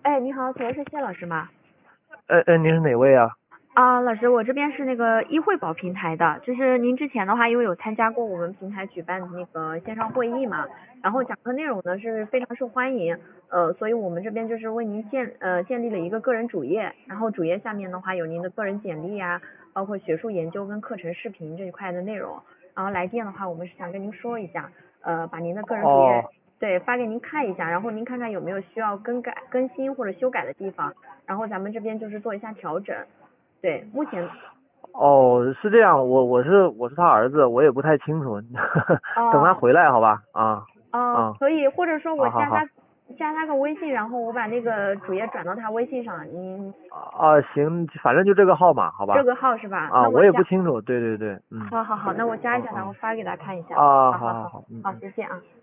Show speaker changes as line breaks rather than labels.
哎，你好，请问是谢老师吗？
您是哪位啊？
啊，老师，我这边是那个易惠宝平台的，就是您之前的话，因为有参加过我们平台举办的那个线上会议嘛，然后讲课内容呢是非常受欢迎，所以我们这边就是为您建立了一个个人主页，然后主页下面的话有您的个人简历呀，包括学术研究跟课程视频这一块的内容，然后来电的话，我们是想跟您说一下，把您的个人主页
哦
对发给您看一下，然后您看看有没有需要更新或者修改的地方。然后咱们这边就是做一下调整。对，目前
哦，是这样，我是他儿子，我也不太清楚，等他
哦
回来好吧？啊啊，
可以，或者说我
好好好
加他个微信，然后我把那个主页转到他微信上，您
行，反正就这个号码好吧？
这个号是吧？
啊，我也不清楚，对对对，
好好好，那我加一下他，我
嗯
发给他看一下。好好好，
好好好，
好，谢谢啊。